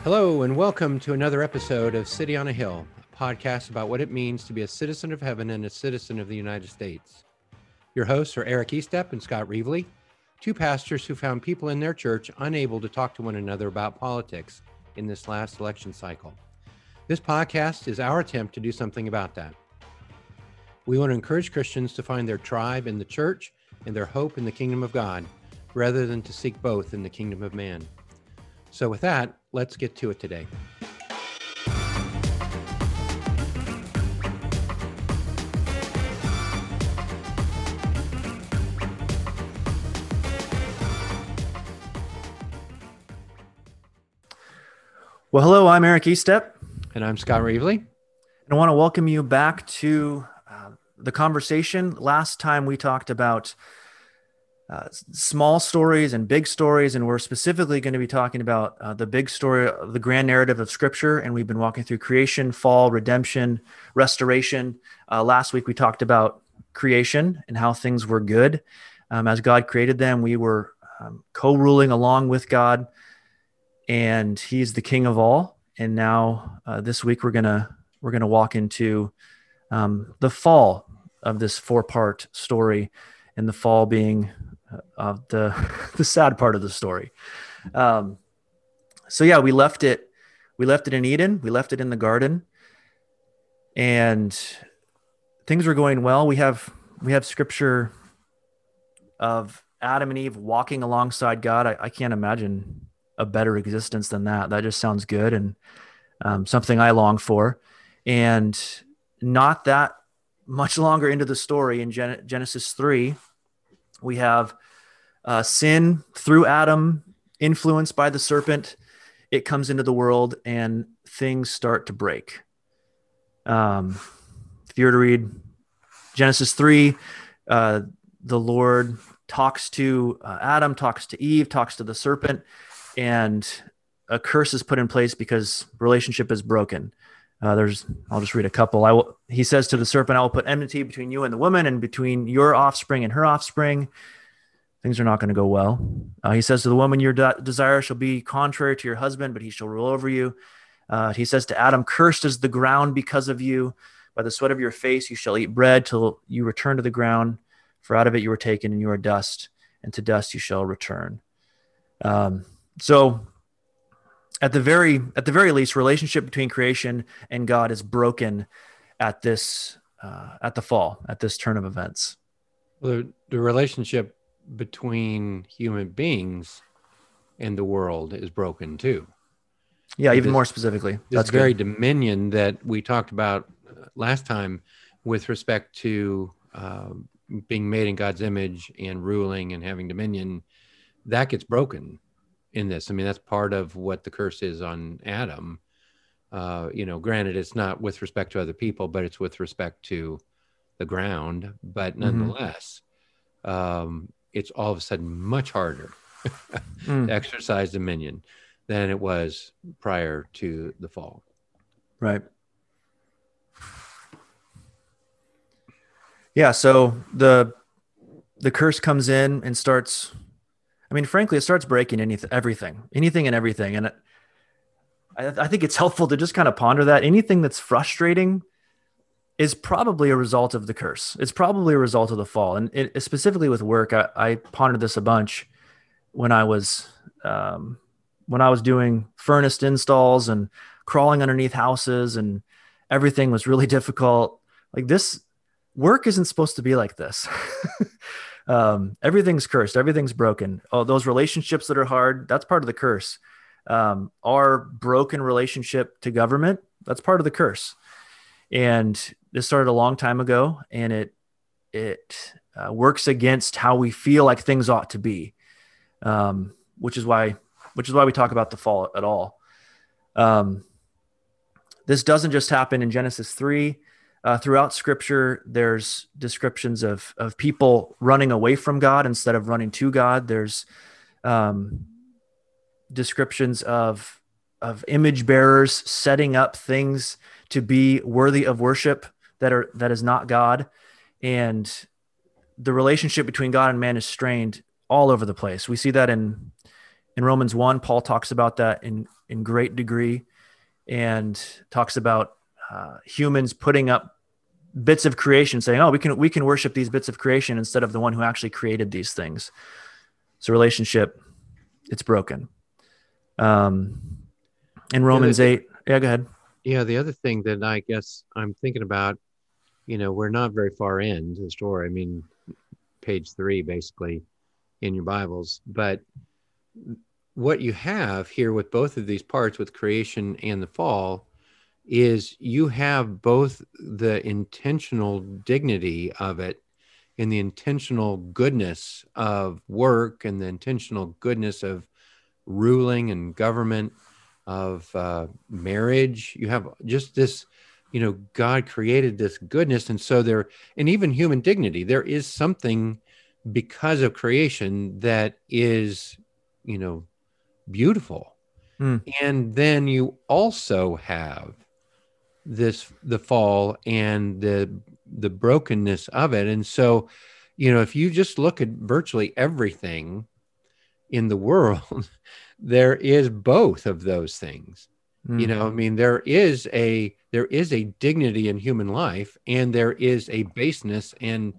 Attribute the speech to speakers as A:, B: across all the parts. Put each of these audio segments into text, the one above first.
A: Hello, and welcome to another episode of City on a Hill, a podcast about what it means to be a citizen of heaven and a citizen of the United States. Your hosts are Eric Estep and Scott Reevely, two pastors who found people in their church unable to talk to one another about politics in this last election cycle. This podcast is our attempt to do something about that. We want to encourage Christians to find their tribe in the church and their hope in the kingdom of God, rather than to seek both in the kingdom of man. So with that, let's get to it today.
B: Well, hello, I'm Eric Estep.
A: And I'm Scott Reevely.
B: And I want to welcome you back to the conversation. Last time we talked about small stories and big stories, and we're specifically going to be talking about the big story, the grand narrative of Scripture, and we've been walking through creation, fall, redemption, restoration. Last week we talked about creation and how things were good. As God created them, we were co-ruling along with God, and He's the King of all. And now this week we're gonna walk into the fall of this four-part story, and the fall being the sad part of the story. So yeah, we left it in Eden. We left it in the garden, and things were going well. We have scripture of Adam and Eve walking alongside God. I can't imagine a better existence than that. That just sounds good, and something I long for. And not that much longer into the story, in Genesis 3, we have sin through Adam, influenced by the serpent. It comes into the world and things start to break. If you were to read Genesis 3, the Lord talks to Adam, talks to Eve, talks to the serpent, and a curse is put in place because relationship is broken. I'll just read a couple. He says to the serpent, I will put enmity between you and the woman, and between your offspring and her offspring. Things are not going to go well. He says to the woman, your desire shall be contrary to your husband, but he shall rule over you. He says to Adam, cursed is the ground because of you. By the sweat of your face you shall eat bread till you return to the ground, for out of it you were taken, and you are dust, and to dust you shall return. So at the very least, relationship between creation and God is broken at the fall, at this turn of events.
A: Well, the relationship between human beings and the world is broken too.
B: Yeah, even more specifically.
A: That's very dominion that we talked about last time with respect to being made in God's image and ruling and having dominion, that gets broken in this. I mean, that's part of what the curse is on Adam. Granted, it's not with respect to other people, but it's with respect to the ground. But nonetheless, it's all of a sudden much harder to exercise dominion than it was prior to the fall.
B: Right. Yeah. So the curse comes in and starts. I mean, frankly, it starts breaking anything and everything. And I think it's helpful to just kind of ponder that. Anything that's frustrating is probably a result of the curse. It's probably a result of the fall. And specifically with work, I pondered this a bunch when I was doing furnace installs and crawling underneath houses, and everything was really difficult. Like, this work isn't supposed to be like this. Everything's cursed. Everything's broken. Oh, those relationships that are hard, that's part of the curse. Our broken relationship to government, that's part of the curse. And this started a long time ago, and it works against how we feel like things ought to be, which is why we talk about the fall at all. This doesn't just happen in Genesis 3. Throughout Scripture, there's descriptions of people running away from God instead of running to God. There's descriptions of image bearers setting up things to be worthy of worship that is not God, and the relationship between God and man is strained all over the place. We see that in In Romans 1, Paul talks about that in great degree, and talks about humans putting up bits of creation, saying, "Oh, we can worship these bits of creation instead of the one who actually created these things." So relationship, it's broken. In Romans 8, yeah, go ahead.
A: Yeah, the other thing that I guess I'm thinking about, we're not very far into the story. I mean, page 3, basically, in your Bibles. But what you have here with both of these parts, with creation and the fall, is you have both the intentional dignity of it and the intentional goodness of work and the intentional goodness of ruling and government, of marriage. You have just this, God created this goodness. And so there, and even human dignity, there is something because of creation that is, beautiful. And then you also have the fall and the brokenness of it. And so, if you just look at virtually everything in the world, there is both of those things. I mean, there is a dignity in human life, and there is a baseness and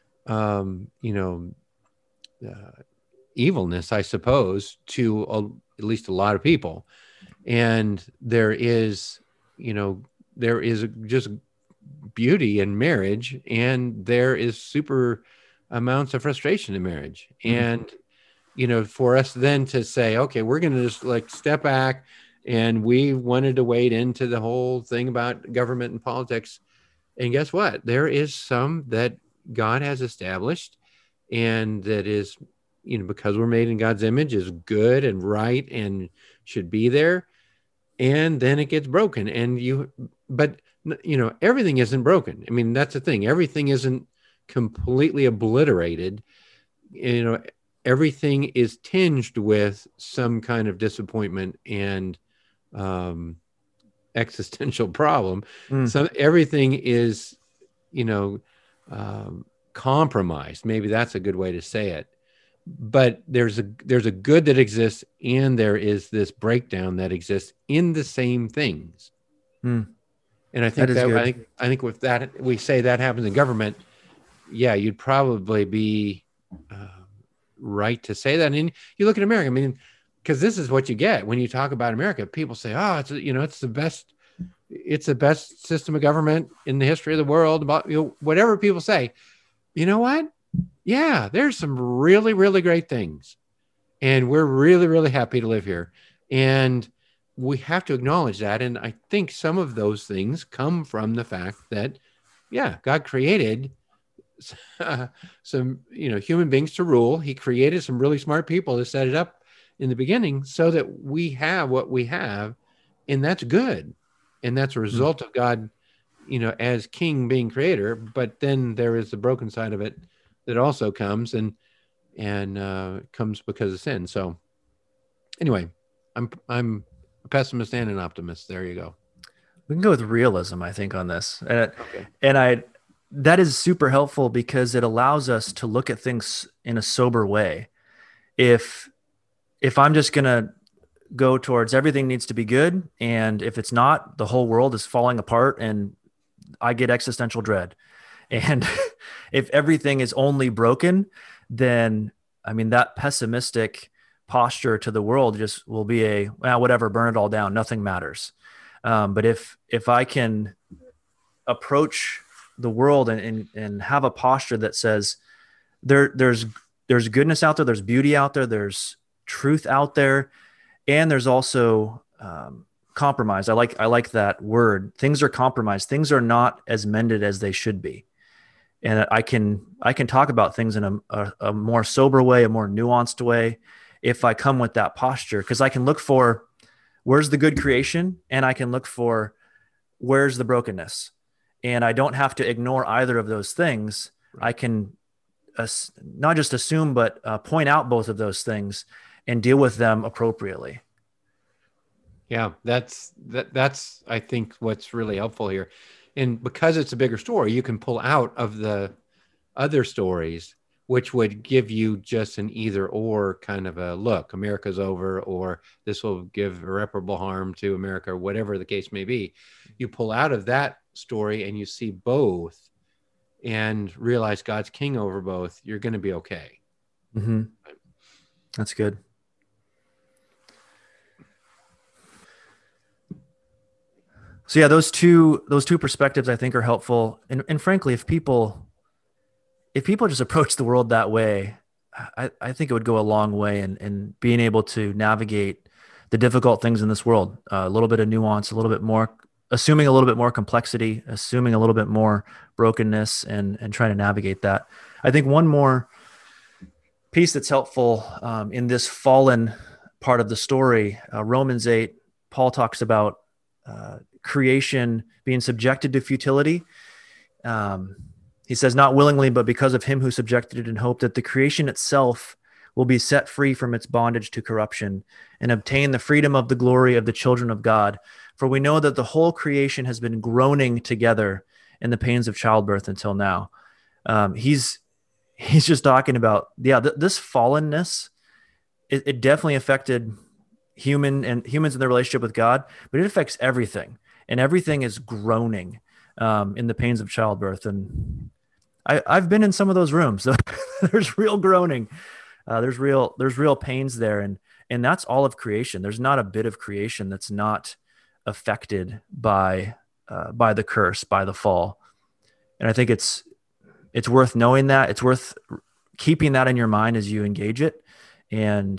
A: evilness, I suppose, to at least a lot of people. And there is just beauty in marriage, and there is super amounts of frustration in marriage. And for us then to say, okay, we're going to just like step back, and we wanted to wade into the whole thing about government and politics. And guess what? There is some that God has established, and that is, because we're made in God's image, is good and right and should be there. And then it gets broken, but everything isn't broken. I mean, that's the thing. Everything isn't completely obliterated. Everything is tinged with some kind of disappointment and existential problem. So everything is, compromised. Maybe that's a good way to say it. But there's a good that exists, and there is this breakdown that exists in the same things. And I think I think with that, we say that happens in government. Yeah, you'd probably be right to say that. And you look at America, I mean, because this is what you get when you talk about America. People say, "Oh, it's the best. It's the best system of government in the history of the world." About whatever people say, you know what? Yeah, there's some really, really great things. And we're really, really happy to live here. And we have to acknowledge that. And I think some of those things come from the fact that, yeah, God created some, human beings to rule. He created some really smart people to set it up in the beginning so that we have what we have. And that's good. And that's a result of God, as king being creator. But then there is the broken side of it that also comes and comes because of sin. So anyway, I'm a pessimist and an optimist. There you go.
B: We can go with realism, I think, on this. And that is super helpful because it allows us to look at things in a sober way. If I'm just going to go towards everything needs to be good, and if it's not, the whole world is falling apart and I get existential dread. And if everything is only broken, then, I mean, that pessimistic posture to the world just will be whatever, burn it all down. Nothing matters. But if I can approach the world and have a posture that says there's goodness out there, there's beauty out there, there's truth out there, and there's also compromise. I like that word. Things are compromised. Things are not as mended as they should be. And I can talk about things in a more sober way, a more nuanced way, if I come with that posture, because I can look for where's the good creation, and I can look for where's the brokenness. And I don't have to ignore either of those things. I can not just assume, but point out both of those things and deal with them appropriately.
A: Yeah, that's I think what's really helpful here. And because it's a bigger story, you can pull out of the other stories which would give you just an either or kind of a look, America's over, or this will give irreparable harm to America, or whatever the case may be. You pull out of that story and you see both and realize God's king over both, you're going to be okay.
B: Mm-hmm. That's good. So yeah, those two perspectives I think are helpful. And frankly, if people just approach the world that way, I think it would go a long way in being able to navigate the difficult things in this world. A little bit of nuance, a little bit more, assuming a little bit more complexity, assuming a little bit more brokenness, and trying to navigate that. I think one more piece that's helpful in this fallen part of the story, Romans 8, Paul talks about creation being subjected to futility. He says, not willingly, but because of him who subjected it, in hope that the creation itself will be set free from its bondage to corruption and obtain the freedom of the glory of the children of God. For we know that the whole creation has been groaning together in the pains of childbirth until now. He's just talking about, this fallenness, it definitely affected humans in their relationship with God, but it affects everything, and everything is groaning in the pains of childbirth. And I've been in some of those rooms. So there's real groaning. There's real pains there. And that's all of creation. There's not a bit of creation that's not affected by the curse, by the fall. And I think it's worth knowing that. It's worth keeping that in your mind as you engage it, and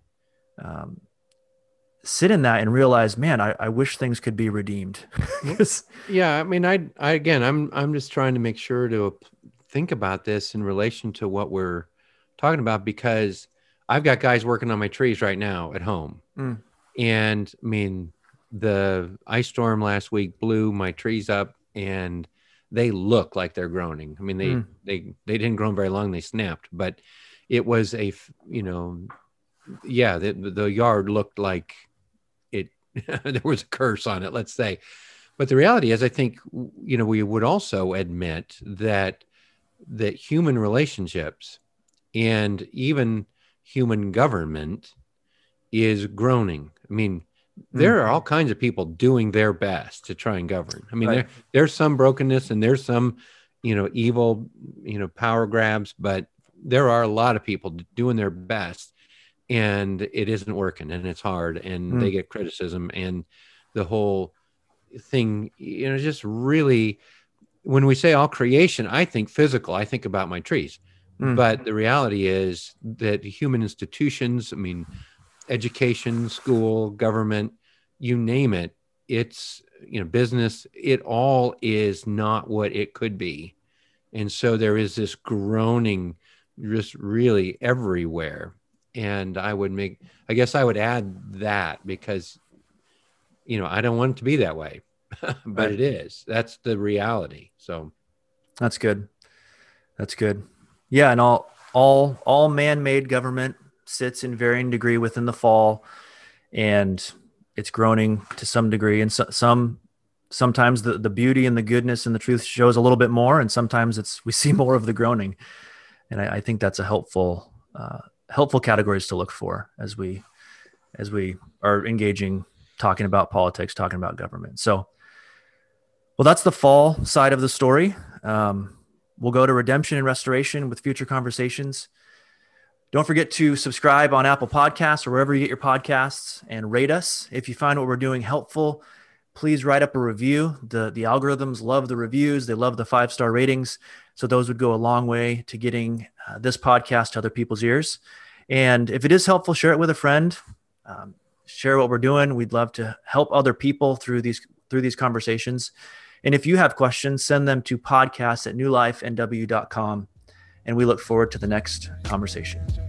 B: sit in that and realize, man, I wish things could be redeemed.
A: Yeah. I mean, I'm just trying to make sure to think about this in relation to what we're talking about, because I've got guys working on my trees right now at home. And I mean, the ice storm last week blew my trees up, and they look like they're groaning. I mean, they didn't groan very long. They snapped, but it was the yard looked like it, there was a curse on it, let's say. But the reality is, I think, we would also admit that human relationships and even human government is groaning. I mean, there are all kinds of people doing their best to try and govern. I mean, right. There's some brokenness, and there's some, evil, power grabs, but there are a lot of people doing their best, and it isn't working, and it's hard, and they get criticism, and the whole thing, just really, when we say all creation, I think physical, I think about my trees, but the reality is that human institutions, I mean, education, school, government, you name it, it's, business, it all is not what it could be. And so there is this groaning just really everywhere. And I guess I would add that, because, I don't want it to be that way, but right. It is. That's the reality. So
B: that's good. That's good. Yeah. And all man-made government sits in varying degree within the fall, and it's groaning to some degree. And sometimes the beauty and the goodness and the truth shows a little bit more, and sometimes we see more of the groaning. And I think that's a helpful categories to look for as we are engaging, talking about politics, talking about government. So, well, that's the fall side of the story. We'll go to redemption and restoration with future conversations. Don't forget to subscribe on Apple Podcasts or wherever you get your podcasts, and rate us. If you find what we're doing helpful, please write up a review. The algorithms love the reviews. They love the 5-star ratings. So those would go a long way to getting this podcast to other people's ears. And if it is helpful, share it with a friend. Share what we're doing. We'd love to help other people through these conversations. And if you have questions, send them to podcast@newlifenw.com. And we look forward to the next conversation.